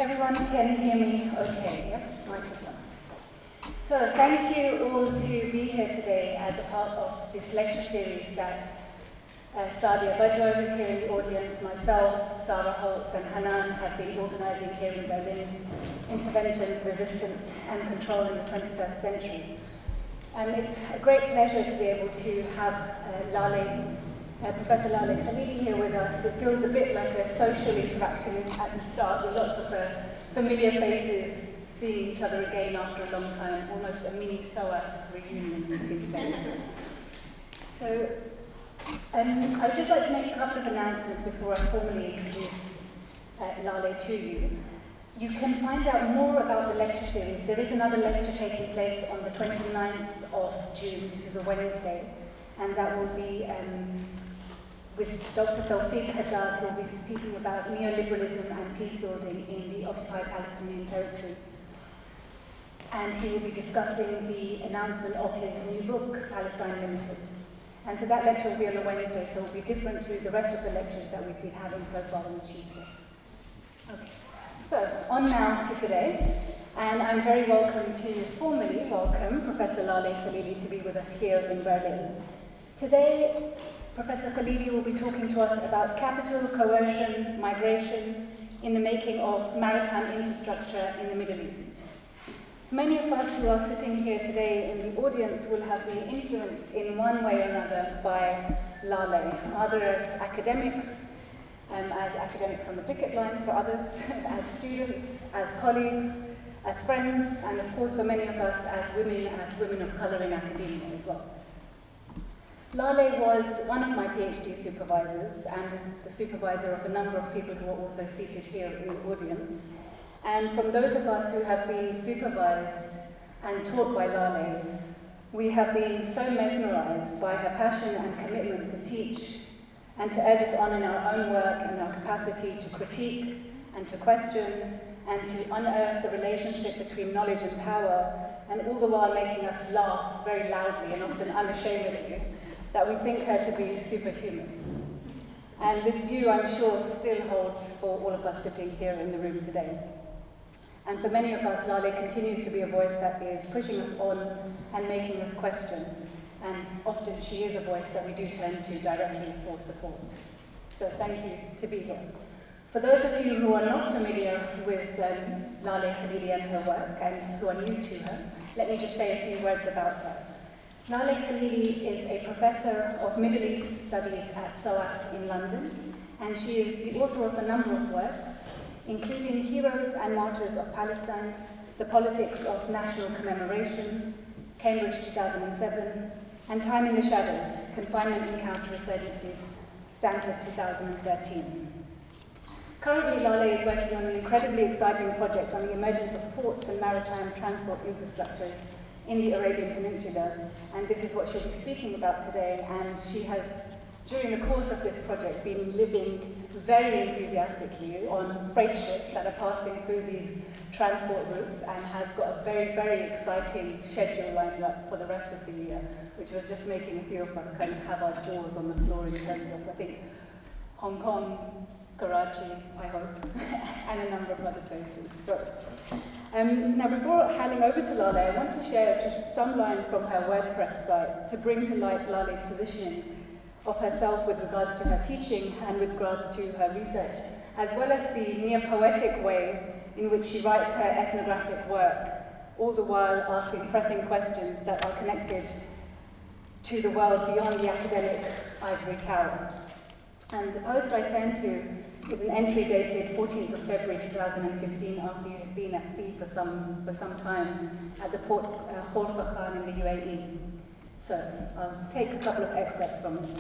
Everyone can hear me okay? Yes, microphone. So thank you all to be here today as a part of this lecture series that Sadia Bajwa, who's here in the audience, myself, Sarah Holtz and Hanan have been organising here in Berlin, Interventions, Resistance and Control in the 21st Century. It's a great pleasure to be able to have Professor Laleh Khalili here with us. It feels a bit like a social interaction at the start with lots of familiar faces seeing each other again after a long time, almost a mini SOAS reunion, in a big sense. So I would just like to make a couple of announcements before I formally introduce Laleh to you. You can find out more about the lecture series. There is another lecture taking place on the 29th of June. This is a Wednesday, and that will be with Dr. Tawfiq Haddad, who will be speaking about neoliberalism and peace building in the occupied Palestinian territory. And he will be discussing the announcement of his new book, Palestine Limited. And so that lecture will be on a Wednesday, so it will be different to the rest of the lectures that we've been having so far on Tuesday. Okay, so on now to today. And I'm very formally welcome Professor Laleh Khalili to be with us here in Berlin. Today, Professor Khalili will be talking to us about capital, coercion, migration in the making of maritime infrastructure in the Middle East. Many of us who are sitting here today in the audience will have been influenced in one way or another by Laleh, either as academics on the picket line for others, as students, as colleagues, as friends, and of course for many of us as women of colour in academia as well. Laleh was one of my PhD supervisors and is the supervisor of a number of people who are also seated here in the audience. And from those of us who have been supervised and taught by Laleh, we have been so mesmerized by her passion and commitment to teach and to urge us on in our own work, in our capacity to critique and to question and to unearth the relationship between knowledge and power, and all the while making us laugh very loudly and often unashamedly, that we think her to be superhuman. And this view, I'm sure, still holds for all of us sitting here in the room today. And for many of us, Laleh continues to be a voice that is pushing us on and making us question. And often she is a voice that we do turn to directly for support. So thank you to be here. For those of you who are not familiar with Laleh Khalili and her work, and who are new to her, let me just say a few words about her. Laleh Khalili is a professor of Middle East Studies at SOAS in London, and she is the author of a number of works, including Heroes and Martyrs of Palestine, The Politics of National Commemoration, Cambridge 2007, and Time in the Shadows, Confinement in Counter-Insurgencies, Stanford 2013. Currently, Laleh is working on an incredibly exciting project on the emergence of ports and maritime transport infrastructures in the Arabian Peninsula, and this is what she'll be speaking about today. And she has, during the course of this project, been living very enthusiastically on freight ships that are passing through these transport routes, and has got a very, very exciting schedule lined up for the rest of the year, which was just making a few of us kind of have our jaws on the floor in terms of, I think, Hong Kong, Karachi, I hope, and a number of other places. So, now before handing over to Laleh, I want to share just some lines from her WordPress site to bring to light Laleh's positioning of herself with regards to her teaching and with regards to her research, as well as the near-poetic way in which she writes her ethnographic work, all the while asking pressing questions that are connected to the world beyond the academic ivory tower. And the post I turn to is an entry dated 14th of February 2015, after you had been at sea for some time at the port Khor Fakkan in the UAE. So I'll take a couple of excerpts from it.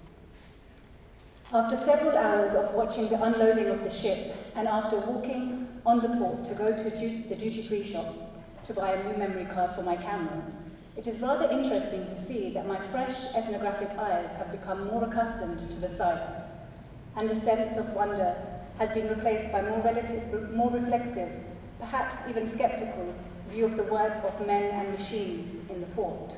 After several hours of watching the unloading of the ship, and after walking on the port to go to the duty-free shop to buy a new memory card for my camera, it is rather interesting to see that my fresh ethnographic eyes have become more accustomed to the sights, and the sense of wonder has been replaced by more reflexive, perhaps even skeptical, view of the work of men and machines in the port.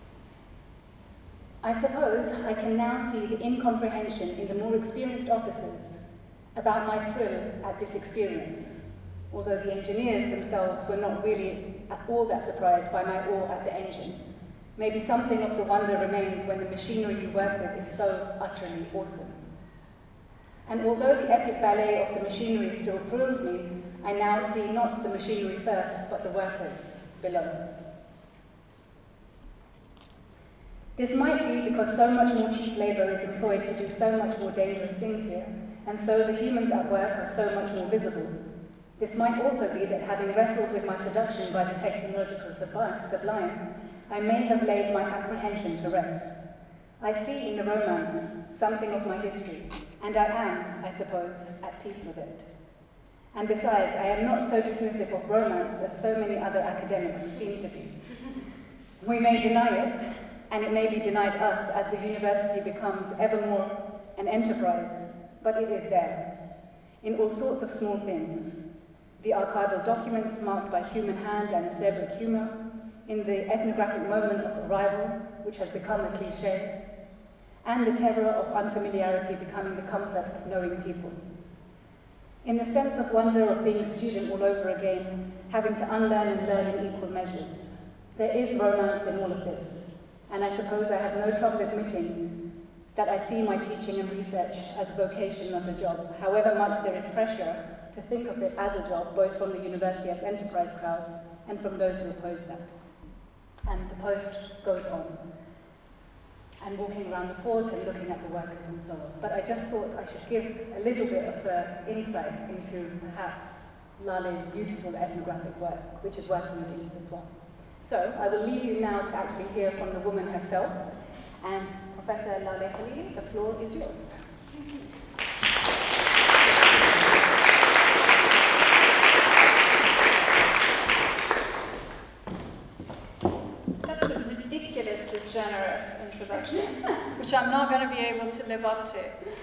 I suppose I can now see the incomprehension in the more experienced officers about my thrill at this experience. although the engineers themselves were not really at all that surprised by my awe at the engine. Maybe something of the wonder remains when the machinery you work with is so utterly awesome. And although the epic ballet of the machinery still thrills me, I now see not the machinery first, but the workers below. This might be because so much more cheap labour is employed to do so much more dangerous things here, and so the humans at work are so much more visible. This might also be that having wrestled with my seduction by the technological sublime, I may have laid my apprehension to rest. I see in the romance something of my history, and I am, I suppose, at peace with it. And besides, I am not so dismissive of romance as so many other academics seem to be. We may deny it, and it may be denied us as the university becomes ever more an enterprise, but it is there, in all sorts of small things. The archival documents marked by human hand and acerbic humour, in the ethnographic moment of arrival, which has become a cliché, and the terror of unfamiliarity becoming the comfort of knowing people. In the sense of wonder of being a student all over again, having to unlearn and learn in equal measures. There is romance in all of this, and I suppose I have no trouble admitting that I see my teaching and research as a vocation, not a job, however much there is pressure to think of it as a job, both from the university as enterprise crowd and from those who oppose that. And the post goes on, and walking around the port and looking at the workers and so on. But I just thought I should give a little bit of insight into perhaps Lale's beautiful ethnographic work, which is worth reading as well. So I will leave you now to actually hear from the woman herself, and Professor Lale Khalili, the floor is yours. Generous introduction, which I'm not going to be able to live up to.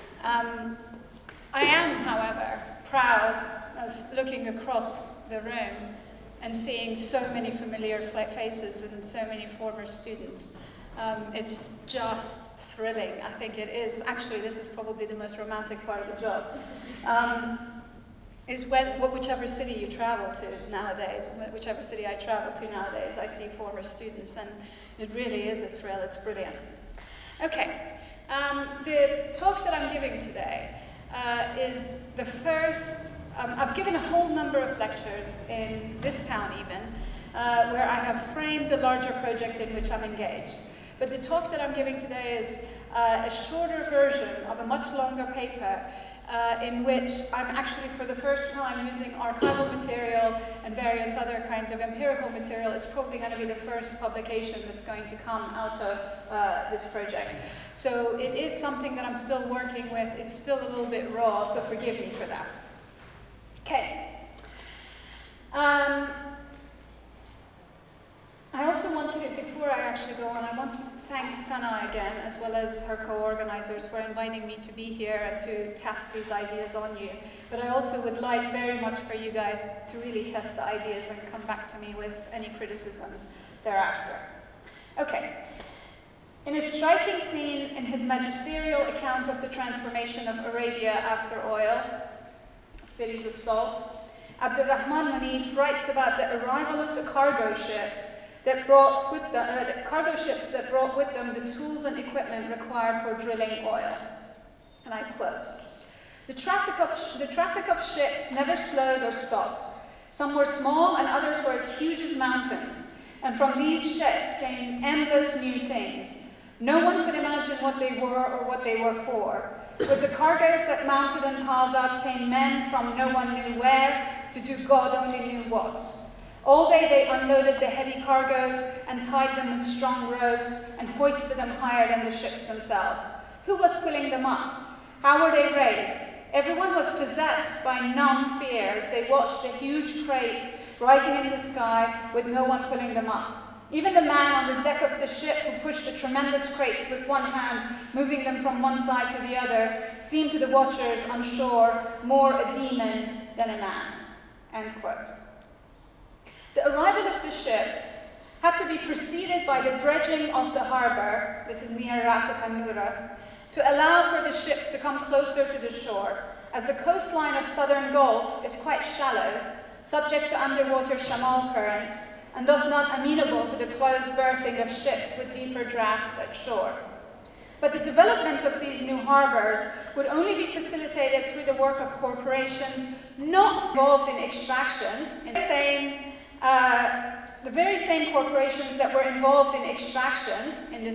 I am, however, proud of looking across the room and seeing so many familiar faces and so many former students. It's just thrilling. I think it is. Actually, this is probably the most romantic part of the job. Is whichever city you travel to nowadays, whichever city I travel to nowadays, I see former students, and it really is a thrill. It's brilliant. Okay, the talk that I'm giving today is the first. I've given a whole number of lectures in this town even, where I have framed the larger project in which I'm engaged. But the talk that I'm giving today is a shorter version of a much longer paper in which I'm actually for the first time using archival material and various other kinds of empirical material. It's probably going to be the first publication that's going to come out of this project. So it is something that I'm still working with. It's still a little bit raw, so forgive me for that. Okay. I also want to, before I actually go on, I want to thank Sana again, as well as her co-organizers, for inviting me to be here and to test these ideas on you. But I also would like very much for you guys to really test the ideas and come back to me with any criticisms thereafter. Okay. In a striking scene in his magisterial account of the transformation of Arabia after oil, cities of salt, Abdurrahman Munif writes about the arrival of the cargo ship that brought with the cargo ships that brought with them the tools and equipment required for drilling oil. And I quote, the traffic of ships never slowed or stopped. Some were small and others were as huge as mountains. And from these ships came endless new things. No one could imagine what they were or what they were for. With the cargoes that mounted and piled up came men from no one knew where to do God only knew what. All day they unloaded the heavy cargoes and tied them with strong ropes and hoisted them higher than the ships themselves. Who was pulling them up? How were they raised? Everyone was possessed by numb fear as they watched the huge crates rising in the sky with no one pulling them up. Even the man on the deck of the ship who pushed the tremendous crates with one hand, moving them from one side to the other, seemed to the watchers on shore more a demon than a man. End quote. The arrival of the ships had to be preceded by the dredging of the harbor, this is near Ras Tanura, to allow for the ships to come closer to the shore, as the coastline of southern Gulf is quite shallow, subject to underwater chamal currents, and thus not amenable to the closed berthing of ships with deeper drafts at shore. But the development of these new harbors would only be facilitated through the work of corporations not involved in extraction, in the very same corporations that were involved in extraction,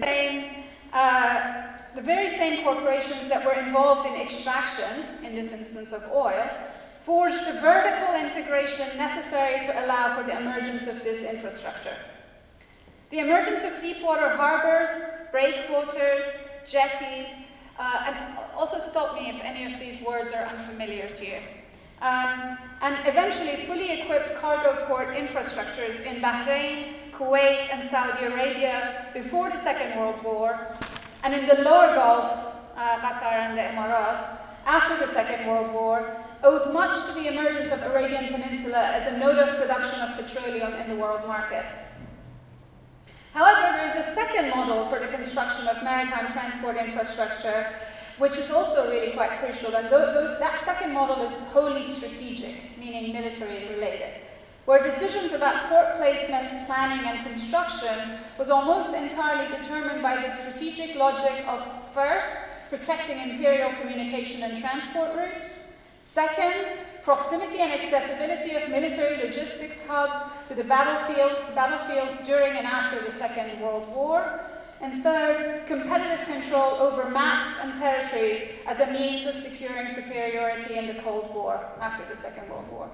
the very same corporations that were involved in extraction, in this instance of oil, forged the vertical integration necessary to allow for the emergence of this infrastructure. The emergence of deepwater harbors, breakwaters, jetties, and also stop me if any of these words are unfamiliar to you. And eventually fully equipped cargo port infrastructures in Bahrain, Kuwait, and Saudi Arabia before the Second World War, and in the lower Gulf, Qatar and the Emirates, after the Second World War, owed much to the emergence of Arabian Peninsula as a node of production of petroleum in the world markets. However, there is a second model for the construction of maritime transport infrastructure, which is also really quite crucial, and that second model is wholly strategic, meaning military related, where decisions about port placement, planning, and construction was almost entirely determined by the strategic logic of, first, protecting imperial communication and transport routes, second, proximity and accessibility of military logistics hubs to the battlefields during and after the Second World War, and third, competitive control over maps and territories as a means of securing superiority in the Cold War after the Second World War.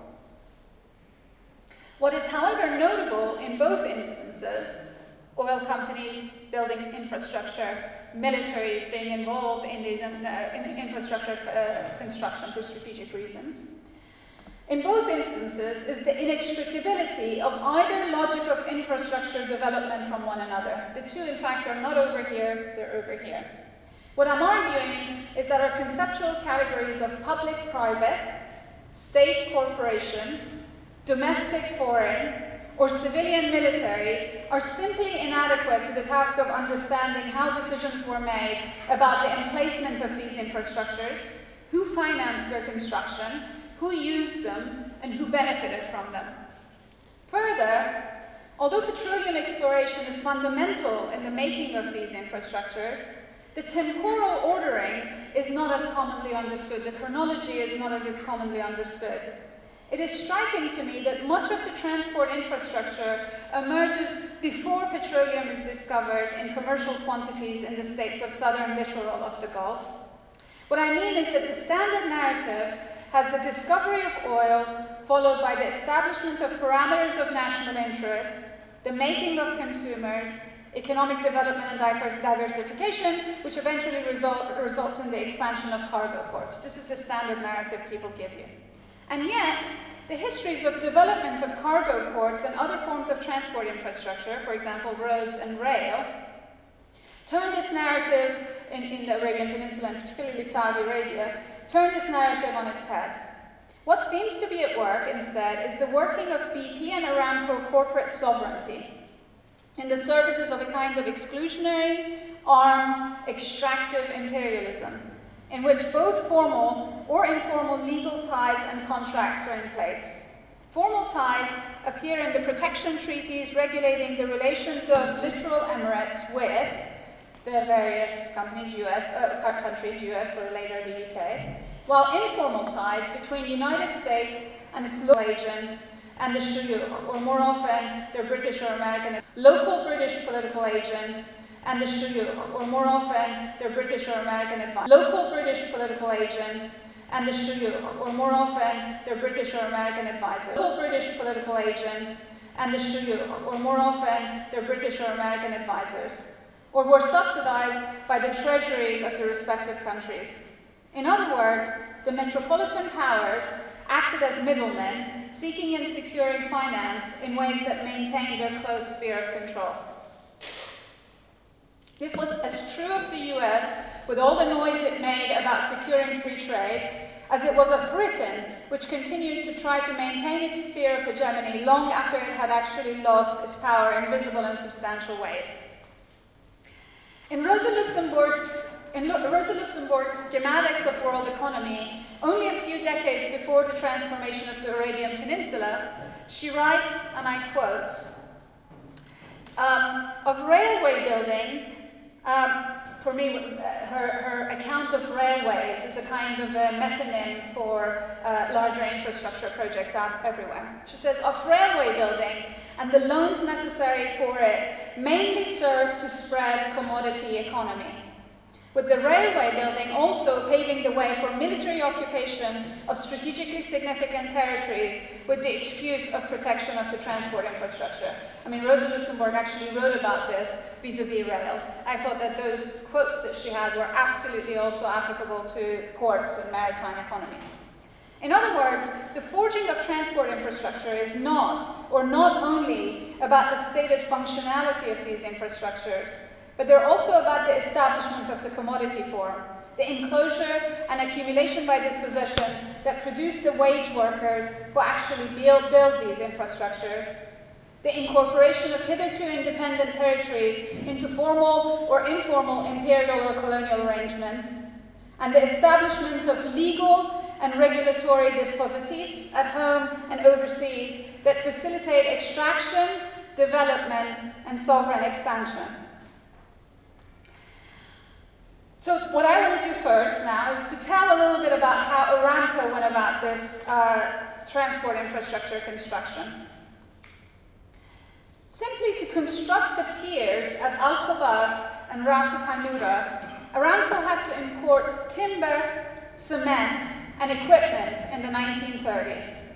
What is, however, notable in both instances, oil companies building infrastructure, militaries being involved in these infrastructure construction for strategic reasons, in both instances is the inextricability of either logic of infrastructure development from one another. The two, in fact, are not over here, they're over here. What I'm arguing is that our conceptual categories of public-private, state-corporation, domestic-foreign, or civilian-military are simply inadequate to the task of understanding how decisions were made about the emplacement of these infrastructures, who financed their construction, who used them, and who benefited from them. Further, although petroleum exploration is fundamental in the making of these infrastructures, the temporal ordering is not as commonly understood. The chronology is not as it's commonly understood. It is striking to me that much of the transport infrastructure emerges before petroleum is discovered in commercial quantities in the states of southern littoral of the Gulf. What I mean is that the standard narrative has the discovery of oil, followed by the establishment of parameters of national interest, the making of consumers, economic development and diversification, which eventually results in the expansion of cargo ports. This is the standard narrative people give you. And yet, the histories of development of cargo ports and other forms of transport infrastructure, for example, roads and rail, turn this narrative in the Arabian Peninsula, and particularly Saudi Arabia, turn this narrative on its head. What seems to be at work instead is the working of BP and Aramco corporate sovereignty in the services of a kind of exclusionary, armed, extractive imperialism, in which both formal or informal legal ties and contracts are in place. Formal ties appear in the protection treaties regulating the relations of littoral emirates with the various countries, US or later the UK, while informal ties between the United States and its local agents and the shuyukh, or more often they're British or American, local British political agents and the shuyukh, or more often they're British or American advisors. Local British political agents and the shuyukh, or more often they're British or American advisors. Local British political agents and the shuyukh, or more often they're British or American advisors, or were subsidized by the treasuries of the respective countries. In other words, the metropolitan powers acted as middlemen, seeking and securing finance in ways that maintained their close sphere of control. This was as true of the US, with all the noise it made about securing free trade, as it was of Britain, which continued to try to maintain its sphere of hegemony long after it had actually lost its power in visible and substantial ways. In Rosa Luxemburg's Rosa Luxemburg's Schematics of World Economy, only a few decades before the transformation of the Arabian Peninsula, she writes, and I quote, of railway building, for me, her account of railways is a kind of a metonym for larger infrastructure projects everywhere. She says, of railway building and the loans necessary for it mainly serve to spread commodity economy, with the railway building also paving the way for military occupation of strategically significant territories with the excuse of protection of the transport infrastructure. I mean, Rosa Luxemburg actually wrote about this vis-a-vis rail. I thought that those quotes that she had were absolutely also applicable to ports and maritime economies. In other words, the forging of transport infrastructure is not, or not only, about the stated functionality of these infrastructures, but they're also about the establishment of the commodity form, the enclosure and accumulation by dispossession that produce the wage workers who actually build these infrastructures, the incorporation of hitherto independent territories into formal or informal imperial or colonial arrangements, and the establishment of legal and regulatory dispositives at home and overseas that facilitate extraction, development, and sovereign expansion. So what I want to do first now is to tell a little bit about how Aramco went about this transport infrastructure construction. Simply to construct the piers at Al Khobar and Ras Tanura, Aramco had to import timber, cement, and equipment in the 1930s.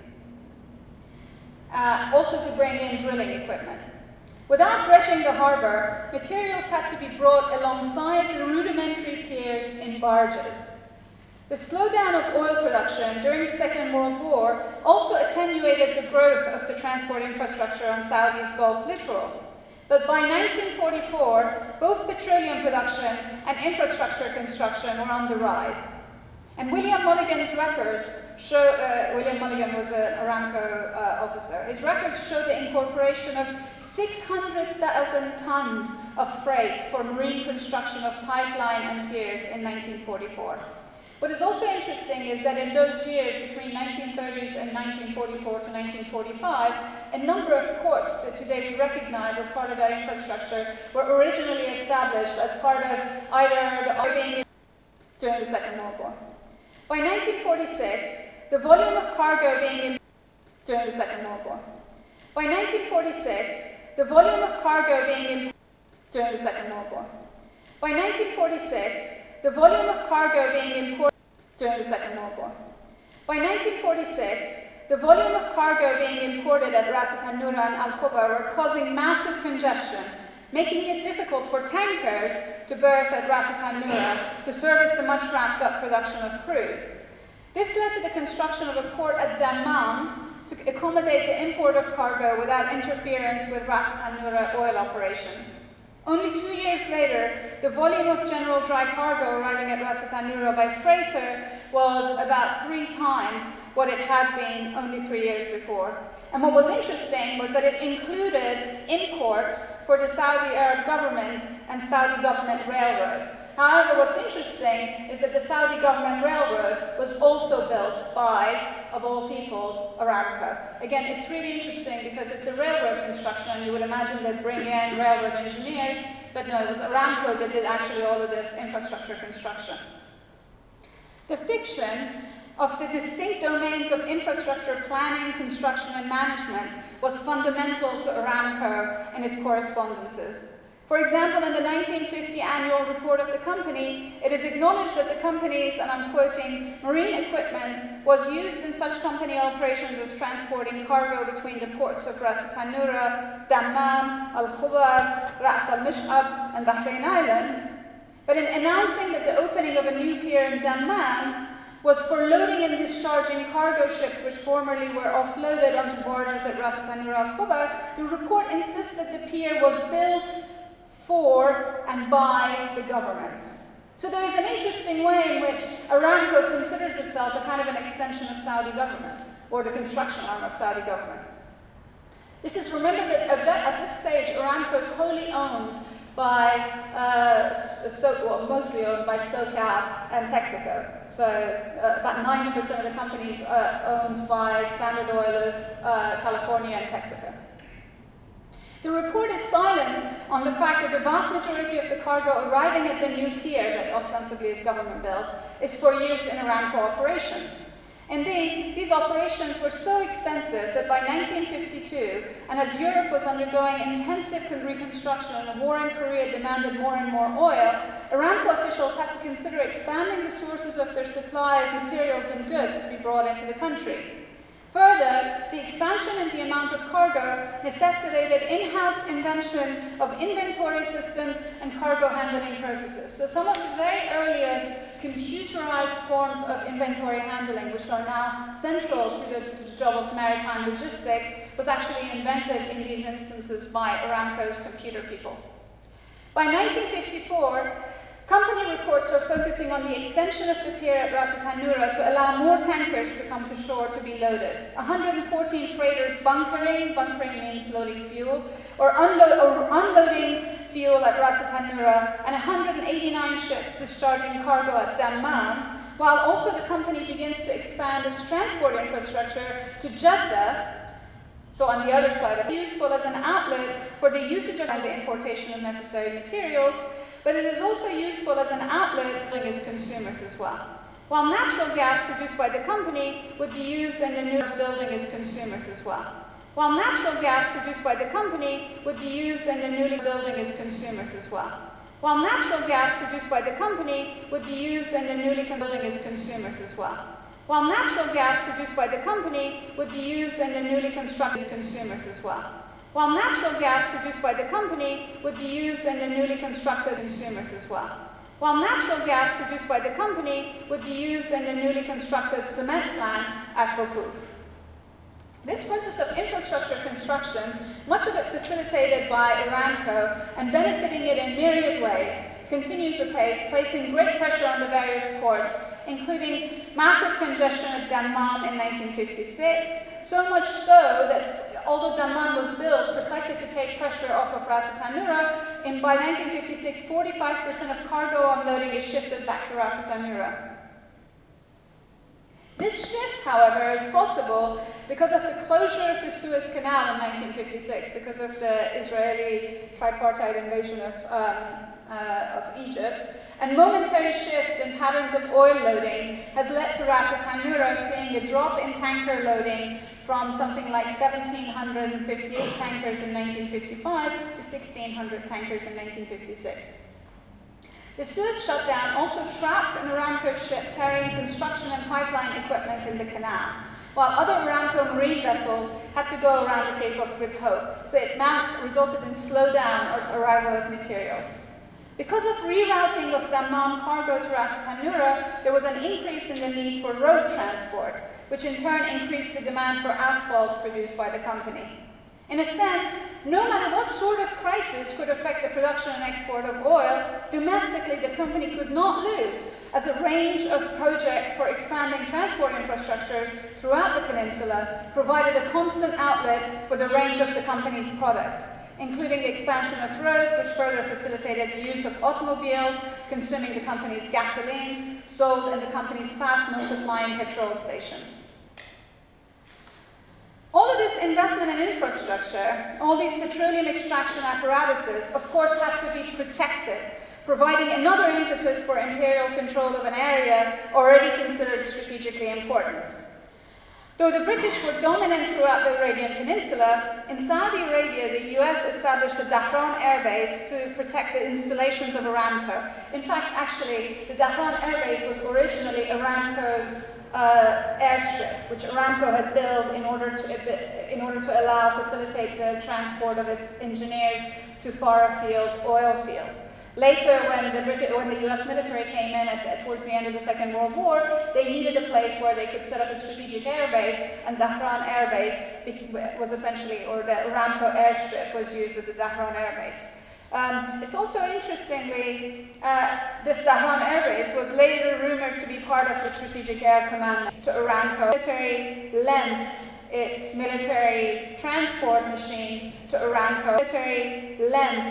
Also to bring in drilling equipment. Without dredging the harbour, materials had to be brought alongside the rudimentary piers in barges. The slowdown of oil production during the Second World War also attenuated the growth of the transport infrastructure on Saudi's Gulf littoral. But by 1944, both petroleum production and infrastructure construction were on the rise. And William Mulligan's records show, William Mulligan was an Aramco officer, his records show the incorporation of 600,000 tons of freight for marine construction of pipeline and piers in 1944. What is also interesting is that in those years, between 1930s and 1944 to 1945, a number of ports that today we recognize as part of that infrastructure were originally established as part of either the army during the Second World War. By 1946, the volume of cargo being during the Second World War. By 1946, the volume of cargo being during the Second World War. By 1946, the volume of cargo being imported during the Second World War. By 1946, the volume of cargo being imported at Ras Tanura and Al Khobar were causing massive congestion, making it difficult for tankers to berth at Ras Tanura to service the much ramped up production of crude. This led to the construction of a port at Dammam to accommodate the import of cargo without interference with Ras Tanura oil operations. Only 2 years later, the volume of general dry cargo arriving at Ras Tanura by freighter was about 3 times what it had been only 3 years before. And what was interesting was that it included imports for the Saudi Arab government and Saudi government railroad. However, what's interesting is that the Saudi government railroad was also built by, of all people, Aramco. Again, it's really interesting because it's a railroad construction and you would imagine they'd bring in railroad engineers, but no, it was Aramco that did actually all of this infrastructure construction. The fiction of the distinct domains of infrastructure planning, construction, and management was fundamental to Aramco and its correspondences. For example, in the 1950 annual report of the company, it is acknowledged that the company's, and I'm quoting, marine equipment was used in such company operations as transporting cargo between the ports of Ras Tanura, Dammam, Al Khobar, Ras Al Mish'ab, and Bahrain Island. But in announcing that the opening of a new pier in Dammam was for loading and discharging cargo ships which formerly were offloaded onto barges at Ras Tanura Al Khobar, the report insists that the pier was built for and by the government. So there is an interesting way in which Aramco considers itself a kind of an extension of Saudi government, or the construction arm of Saudi government. This is, remember that at this stage, Aramco's wholly owned by, mostly owned by SoCal and Texaco. So about 90% of the companies are owned by Standard Oil of California and Texaco. The report is silent on the fact that the vast majority of the cargo arriving at the new pier that ostensibly is government built is for use in Aramco operations. Indeed, these operations were so extensive that by 1952, and as Europe was undergoing intensive reconstruction and the war in Korea demanded more and more oil, Aramco officials had to consider expanding the sources of their supply of materials and goods to be brought into the country. Further, the expansion in the amount of cargo necessitated in-house invention of inventory systems and cargo handling processes. So some of the very earliest computerized forms of inventory handling, which are now central to the job of maritime logistics, was actually invented in these instances by Aramco's computer people. By 1954, company reports are focusing on the extension of the pier at Ras Tanura to allow more tankers to come to shore to be loaded. 114 freighters bunkering means loading fuel, or unloading fuel at Ras Tanura, and 189 ships discharging cargo at Dammam, while also the company begins to expand its transport infrastructure to Jeddah. So on the other side, it's useful as an outlet for the usage of and the importation of necessary materials, but it is also useful as an outlet for its consumers as well. While natural gas produced by the company would be used in the new building its consumers as well. While natural gas produced by the company would be used in the newly building its consumers as well. While natural gas produced by the company would be used in the newly building its consumers as well. While natural gas produced by the company would be used in the newly constructed consumers as well. While natural gas produced by the company would be used in the newly constructed consumers as well. While natural gas produced by the company would be used in the newly constructed cement plant at Kofuf. This process of infrastructure construction, much of it facilitated by Aramco and benefiting it in myriad ways, continues apace, placing great pressure on the various ports, including massive congestion at Dammam in 1956, so much so that although Dammam was built precisely to take pressure off of Ras Tanura, by 1956, 45% of cargo unloading is shifted back to Ras Tanura. This shift, however, is possible because of the closure of the Suez Canal in 1956, because of the Israeli tripartite invasion of Egypt, and momentary shifts in patterns of oil loading has led to Ras Tanura seeing a drop in tanker loading from something like 1,758 tankers in 1955 to 1,600 tankers in 1956. The Suez shutdown also trapped an Aramco ship carrying construction and pipeline equipment in the canal, while other Aramco marine vessels had to go around the Cape of Good Hope, so it resulted in slowdown of arrival of materials. Because of rerouting of Dammam cargo to Ras Tanura, there was an increase in the need for road transport, which in turn increased the demand for asphalt produced by the company. In a sense, no matter what sort of crisis could affect the production and export of oil, domestically the company could not lose, as a range of projects for expanding transport infrastructures throughout the peninsula provided a constant outlet for the range of the company's products, including the expansion of roads, which further facilitated the use of automobiles, consuming the company's gasolines, sold in the company's fast-multiplying petrol stations. All of this investment in infrastructure, all these petroleum extraction apparatuses, of course, have to be protected, providing another impetus for imperial control of an area already considered strategically important. Though the British were dominant throughout the Arabian Peninsula, in Saudi Arabia, the US established the Dhahran Air Base to protect the installations of Aramco. In fact, actually, the Dhahran Air Base was originally Aramco's airstrip, which Aramco had built in order to facilitate the transport of its engineers to far afield oil fields. Later, when the US military came in towards the end of the Second World War, they needed a place where they could set up a strategic air base, and Dhahran Air Base was essentially, or the Aramco airstrip was used as a Dhahran Air Base. It's also interestingly, this Dhahran Air Base was later rumored to be part of the Strategic Air Command to Aramco. The military lent its military transport machines to Aramco. The military lent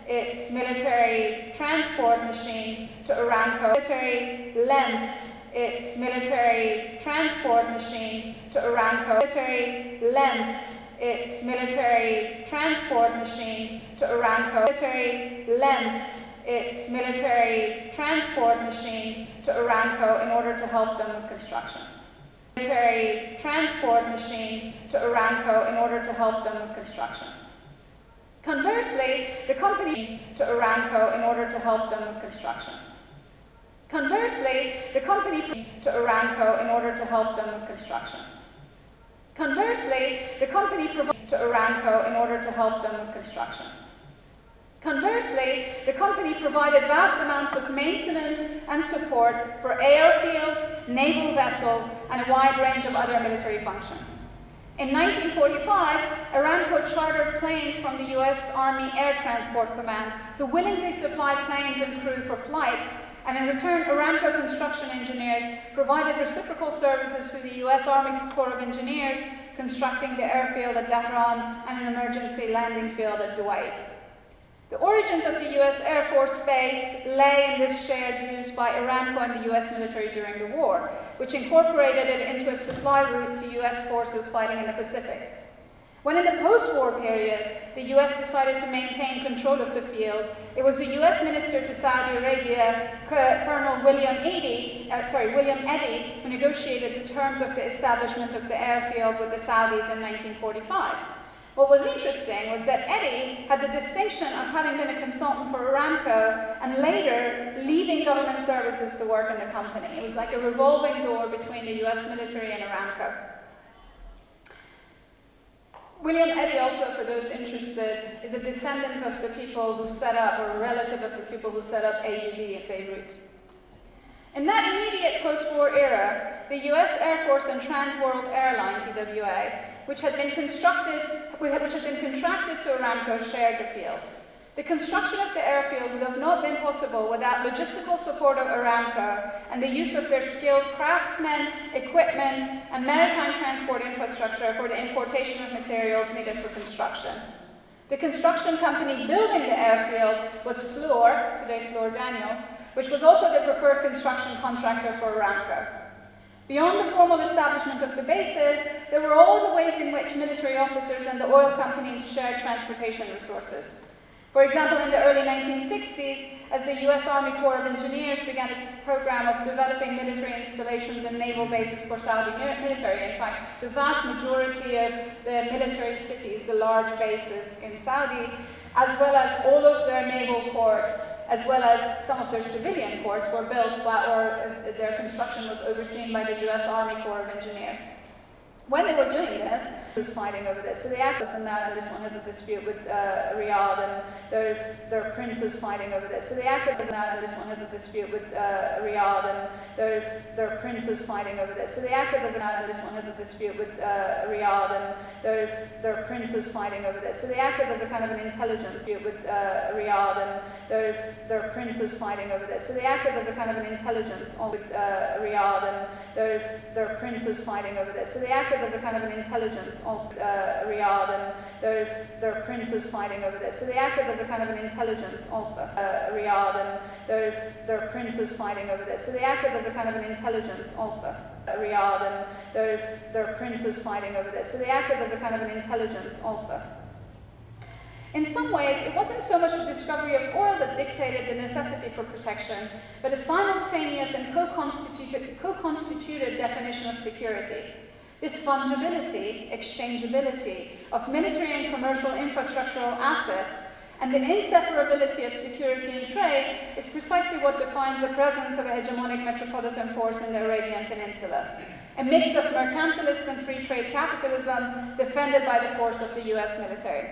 its military transport machines to Aramco. Military lent its military transport machines to Aramco. Military lent its military transport machines to Aramco. Military lent its military transport machines to Aramco in order to help them with construction. Military transport machines to Aramco in order to help them with construction. Conversely, the company to Aramco in order to help them with construction. Conversely, the company to Aramco in order to help them with construction. Conversely, the company provides to Aramco in order to help them with construction. Conversely, the company provided vast amounts of maintenance and support for airfields, naval vessels, and a wide range of other military functions. In 1945, Aramco chartered planes from the US Army Air Transport Command, who willingly supplied planes and crew for flights, and in return, Aramco construction engineers provided reciprocal services to the US Army Corps of Engineers, constructing the airfield at Dhahran and an emergency landing field at Duwait. The origins of the US Air Force Base lay in this shared use by Aramco and the US military during the war, which incorporated it into a supply route to US forces fighting in the Pacific. When in the post-war period, the US decided to maintain control of the field, it was the US Minister to Saudi Arabia, Colonel William Eddy, who negotiated the terms of the establishment of the airfield with the Saudis in 1945. What was interesting was that Eddy had the distinction of having been a consultant for Aramco and later leaving government services to work in the company. It was like a revolving door between the US military and Aramco. William Eddy, also for those interested, is a descendant of the people who set up, or a relative of the people who set up AUB in Beirut. In that immediate post-war era, the US Air Force and Trans World Airline, TWA, which had been contracted to Aramco, shared the field. The construction of the airfield would have not been possible without logistical support of Aramco and the use of their skilled craftsmen, equipment, and maritime transport infrastructure for the importation of materials needed for construction. The construction company building the airfield was Fluor, today Fluor Daniels, which was also the preferred construction contractor for Aramco. Beyond the formal establishment of the bases, there were all the ways in which military officers and the oil companies shared transportation resources. For example, in the early 1960s, as the US Army Corps of Engineers began its program of developing military installations and naval bases for Saudi military, in fact, the vast majority of the military cities, the large bases in Saudi, as well as all of their naval ports, as well as some of their civilian ports, were built or their construction was overseen by the US Army Corps of Engineers. When they were doing this, was fighting over this. So the actors in that, and this one has a dispute with Riyadh, and there are princes fighting over this. So the actors in that, and this one has a dispute with Riyadh, and there are princes fighting over this. So the actors in that, and this one has a dispute with Riyadh, and there are princes fighting over this. So the actor does a kind of an intelligence with Riyadh, and there are princes fighting over this. So the actor does a kind of an intelligence with Riyadh, and there are princes fighting over this. So the actor does a kind of an intelligence also Riyadh, and there are princes fighting over this. So the actor does a kind of an intelligence also Riyadh, and there are princes fighting over this. So the actor does a kind of an intelligence also Riyadh, and there are princes fighting over this. So the actor does a kind of an intelligence also. In some ways, it wasn't so much the discovery of oil that dictated the necessity for protection, but a simultaneous and co-constituted definition of security. This fungibility, exchangeability of military and commercial infrastructural assets and the inseparability of security and trade is precisely what defines the presence of a hegemonic metropolitan force in the Arabian Peninsula. A mix of mercantilist and free trade capitalism defended by the force of the US military.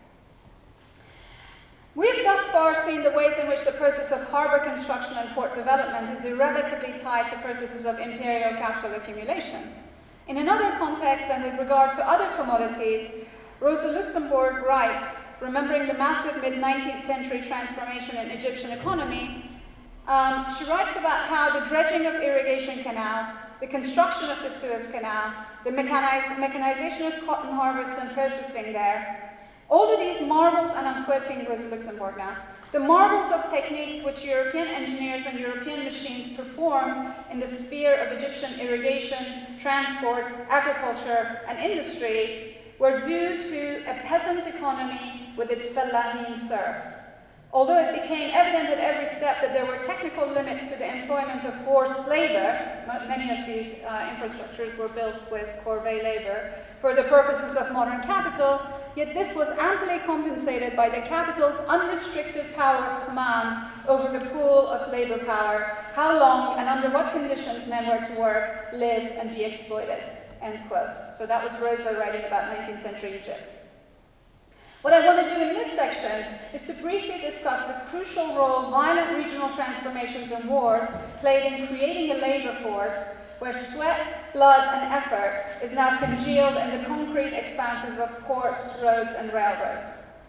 We have thus far seen the ways in which the process of harbour construction and port development is irrevocably tied to processes of imperial capital accumulation. In another context, and with regard to other commodities, Rosa Luxemburg writes, remembering the massive mid-19th century transformation in Egyptian economy, she writes about how the dredging of irrigation canals, the construction of the Suez Canal, the mechanization of cotton harvest and processing there, All of these marvels, and I'm quoting Rosa Luxemburg now, the marvels of techniques which European engineers and European machines performed in the sphere of Egyptian irrigation, transport, agriculture, and industry were due to a peasant economy with its fellahin serfs. Although it became evident at every step that there were technical limits to the employment of forced labor, many of these infrastructures were built with corvée labor for the purposes of modern capital, yet this was amply compensated by the capital's unrestricted power of command over the pool of labor power, how long and under what conditions men were to work, live, and be exploited. End quote. So that was Rosa writing about 19th century Egypt. What I want to do in this section is to briefly discuss the crucial role violent regional transformations and wars played in creating a labor force where sweat, blood, and effort is now congealed in the concrete expanses of ports, roads, and railroads.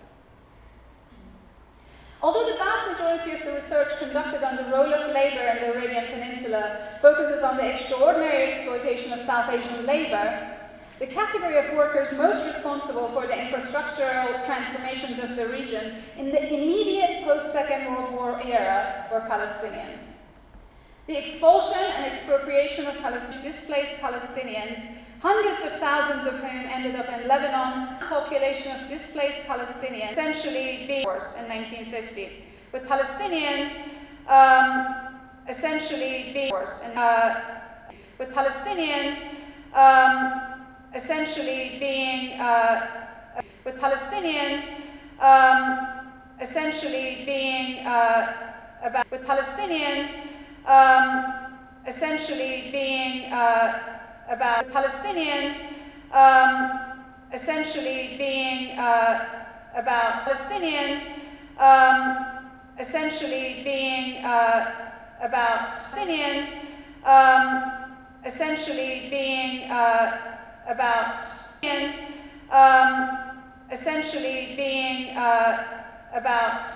Although the vast majority of the research conducted on the role of labor in the Arabian Peninsula focuses on the extraordinary exploitation of South Asian labor, the category of workers most responsible for the infrastructural transformations of the region in the immediate post-Second World War era were Palestinians. The expulsion and expropriation of displaced Palestinians, hundreds of thousands of whom ended up in Lebanon, population of displaced Palestinians essentially being worse in 1950, with Palestinians essentially being worse, with Palestinians essentially being with Palestinians essentially being about with Palestinians essentially being about Palestinians essentially being about Palestinians essentially being about Palestinians essentially being about essentially being about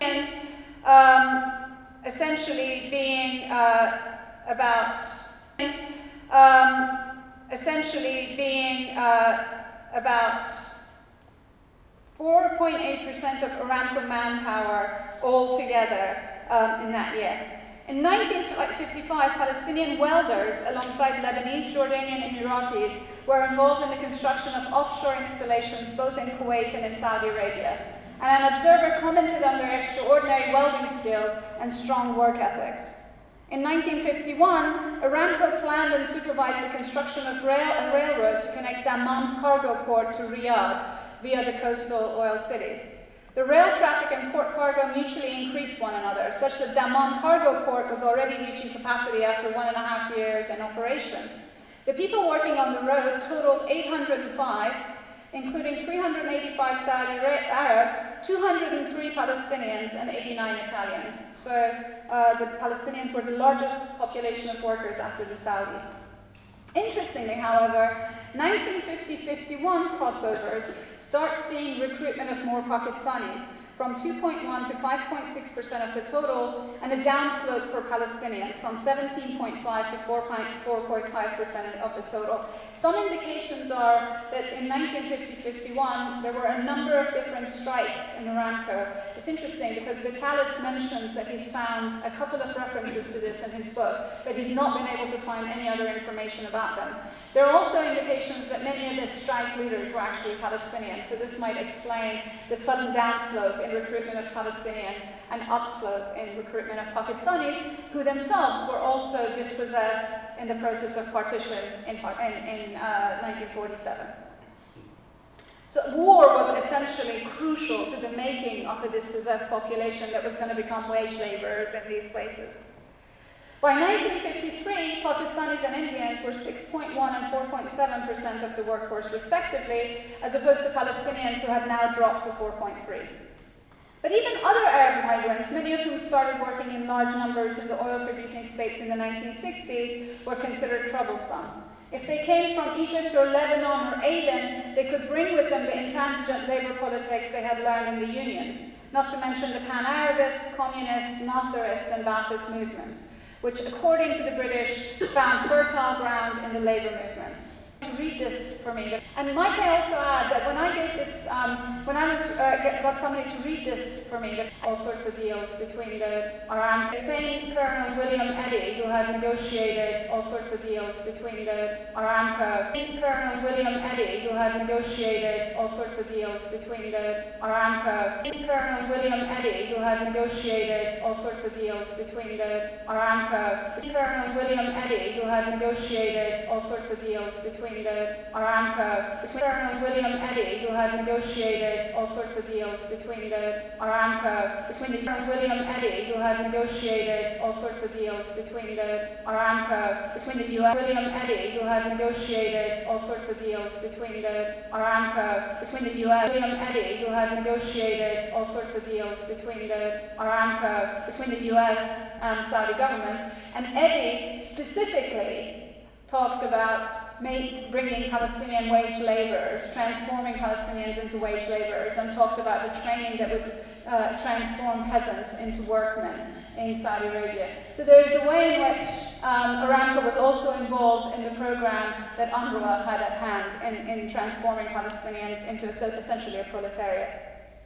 essentially being about essentially being about 4.8% of Aramco manpower altogether in that year. In 1955, Palestinian welders, alongside Lebanese, Jordanian, and Iraqis, were involved in the construction of offshore installations both in Kuwait and in Saudi Arabia. And an observer commented on their extraordinary welding skills and strong work ethics. In 1951, Aramco planned and supervised the construction of a railroad to connect Dammam's cargo port to Riyadh via the coastal oil cities. The rail traffic and port cargo mutually increased one another, such that Dammam cargo port was already reaching capacity after 1.5 years in operation. The people working on the road totaled 805, including 385 Saudi Arabs, 203 Palestinians, and 89 Italians. So the Palestinians were the largest population of workers after the Saudis. Interestingly, however, 1950-51 crossovers start seeing recruitment of more Pakistanis, from 2.1 to 5.6% of the total, and a downslope for Palestinians from 17.5 to 4.5% of the total. Some indications are that in 1950-51 there were a number of different strikes in Aramco. It's interesting because Vitalis mentions that he's found a couple of references to this in his book, but he's not been able to find any other information about them. There are also indications that many of the strike leaders were actually Palestinians, so this might explain the sudden downslope in recruitment of Palestinians and upslope in recruitment of Pakistanis, who themselves were also dispossessed in the process of partition in 1947. So war was essentially crucial to the making of a dispossessed population that was going to become wage laborers in these places. By 1953, Pakistanis and Indians were 6.1 and 4.7% of the workforce respectively, as opposed to Palestinians who have now dropped to 4.3. But even other Arab migrants, many of whom started working in large numbers in the oil-producing states in the 1960s, were considered troublesome. If they came from Egypt or Lebanon or Aden, they could bring with them the intransigent labor politics they had learned in the unions, not to mention the Pan-Arabist, Communist, Nasserist, and Ba'athist movements, which, according to the British, found fertile ground in the labor movements. To read this for me. And might I also add that when I gave this, when I was got somebody to read this for me, all sorts of deals between the Aramco, the same Colonel William Eddy, who had negotiated all sorts of deals between the Aramco, Colonel William Eddy, who had negotiated all sorts of deals between the Aramco, Colonel William Eddy, who had negotiated all sorts of deals between the Aramco, Colonel William Eddy, who had negotiated all sorts of deals between the Aramco, Colonel William Eddy, who had negotiated all sorts of deals between the Aramco, between the Colonel William Eddy, who had negotiated all sorts of deals between the Aramco, between the U.S. William Eddy, who had negotiated all sorts of deals between the Aramco, between the U.S. William Eddy, who had negotiated all sorts of deals between the Aramco, between the U.S. and Saudi government. And Eddy specifically talked about bringing Palestinian wage laborers, transforming Palestinians into wage laborers, and talked about the training that would transform peasants into workmen in Saudi Arabia. So there is a way in which Aramco was also involved in the program that UNRWA had at hand in transforming Palestinians into essentially a proletariat.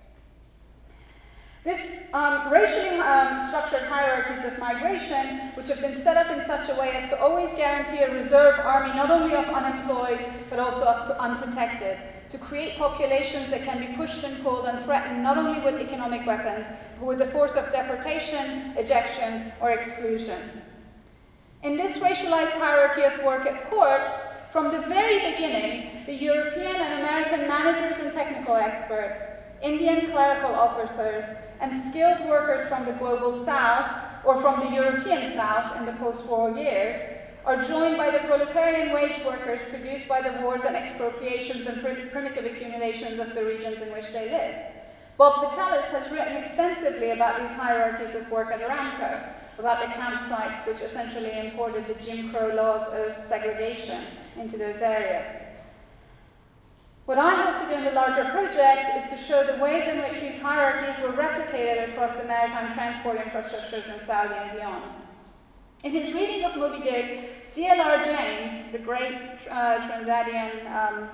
This racially structured hierarchies of migration, which have been set up in such a way as to always guarantee a reserve army not only of unemployed, but also of unprotected, to create populations that can be pushed and pulled and threatened not only with economic weapons, but with the force of deportation, ejection, or exclusion. In this racialized hierarchy of work at ports, from the very beginning, the European and American managers and technical experts, Indian clerical officers, and skilled workers from the global south, or from the European south in the post-war years, are joined by the proletarian wage workers produced by the wars and expropriations and primitive accumulations of the regions in which they live. Bob Vitalis has written extensively about these hierarchies of work at Aramco, about the campsites which essentially imported the Jim Crow laws of segregation into those areas. What I hope to do in the larger project is to show the ways in which these hierarchies were replicated across the maritime transport infrastructures in Saudi and beyond. In his reading of Moby Dick, C.L.R. James, the great Trinidadian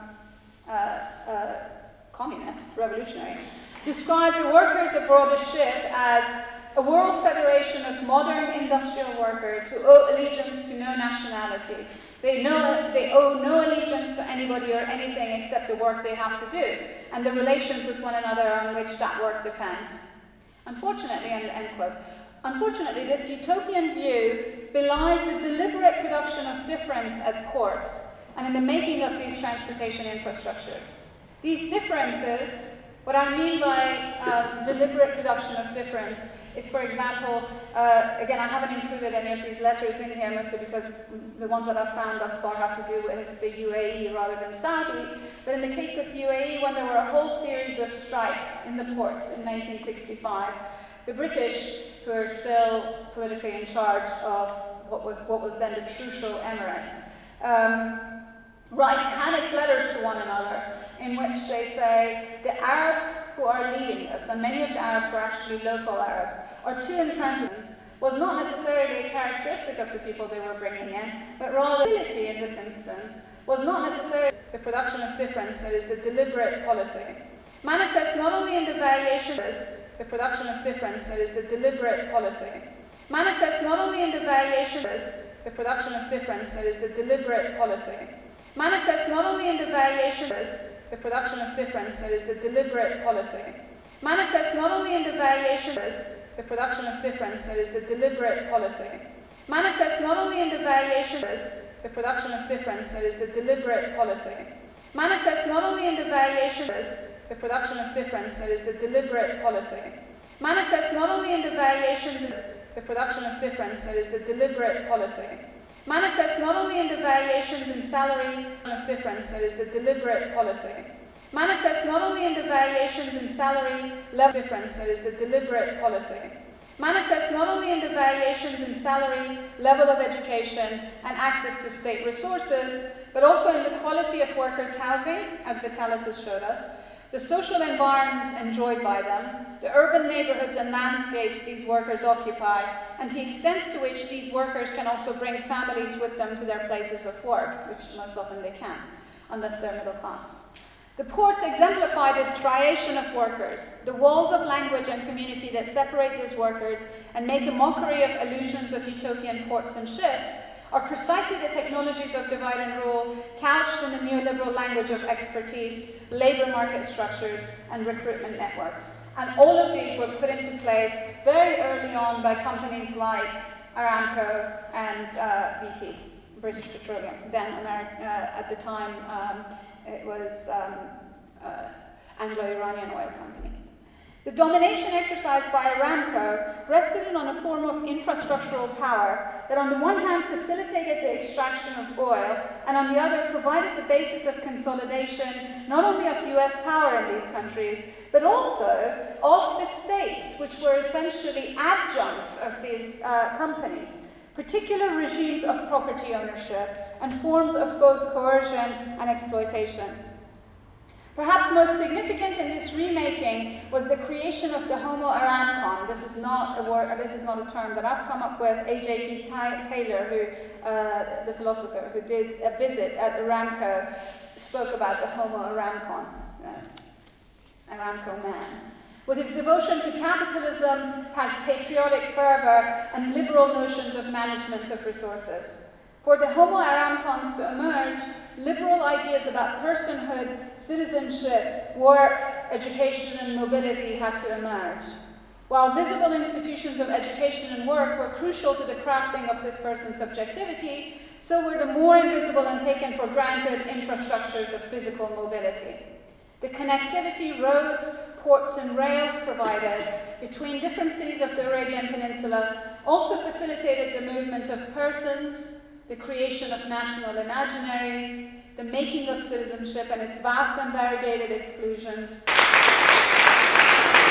communist, revolutionary, described the workers aboard the ship as a world federation of modern industrial workers who owe allegiance to no nationality. They owe no allegiance to anybody or anything except the work they have to do, and the relations with one another on which that work depends. Unfortunately, end quote, unfortunately, this utopian view belies the deliberate production of difference at ports and in the making of these transportation infrastructures. These differences, what I mean by deliberate production of difference is, for example, again, I haven't included any of these letters in here, mostly because the ones that I've found thus far have to do with the UAE rather than Saudi. But in the case of UAE, when there were a whole series of strikes in the ports in 1965, the British, who are still politically in charge of what was then the Trucial Emirates, write panic letters to one another in which they say the Arabs who are leading us, and many of the Arabs were actually local Arabs, are too intransigent, was not necessarily a characteristic of the people they were bringing in, but rather hostility in this instance was not necessarily the production of difference that is a deliberate policy. Manifest not only in the variations, the production of difference that is a deliberate policy. Manifest not only in the variations, the production of difference that is a deliberate policy. Manifest not only in the variations, the production of difference that is a deliberate policy. Manifest not only in the variations, the production of difference that is a deliberate policy. Manifest not only in the variations, the production of difference that is a deliberate policy. Manifest not only in the variations, the production of difference that is a deliberate policy. Manifest not only in the variations, the production of difference that is a deliberate policy. Manifest not only in the variations in salary of difference that is a deliberate policy. Manifest not only in the variations in salary level difference that is a deliberate policy. Manifest not only in the variations in salary, level of education, and access to state resources, but also in the quality of workers' housing, as Vitalis has showed us, the social environments enjoyed by them, the urban neighborhoods and landscapes these workers occupy, and the extent to which these workers can also bring families with them to their places of work, which most often they can't. unless they're middle class. The ports exemplify this striation of workers, the walls of language and community that separate these workers and make a mockery of illusions of utopian ports and ships, are precisely the technologies of divide and rule, couched in the neoliberal language of expertise, labor market structures, and recruitment networks. And all of these were put into place very early on by companies like Aramco and BP, British Petroleum. Then at the time, it was Anglo-Iranian Oil Company. The domination exercised by Aramco rested on a form of infrastructural power that on the one hand facilitated the extraction of oil and on the other provided the basis of consolidation not only of US power in these countries but also of the states, which were essentially adjuncts of these companies, particular regimes of property ownership and forms of both coercion and exploitation. Perhaps most significant in this remaking was the creation of the Homo Aramcon. This is not a term that I've come up with. A.J.P. Taylor, the philosopher who did a visit at Aramco, spoke about the Homo Aramcon, Aramco man. With his devotion to capitalism, patriotic fervor, and liberal notions of management of resources. For the Homo Aramcons to emerge, liberal ideas about personhood, citizenship, work, education, and mobility had to emerge. While visible institutions of education and work were crucial to the crafting of this person's subjectivity, so were the more invisible and taken for granted infrastructures of physical mobility. The connectivity roads, ports, and rails provided between different cities of the Arabian Peninsula also facilitated the movement of persons, the creation of national imaginaries, the making of citizenship and its vast and variegated exclusions.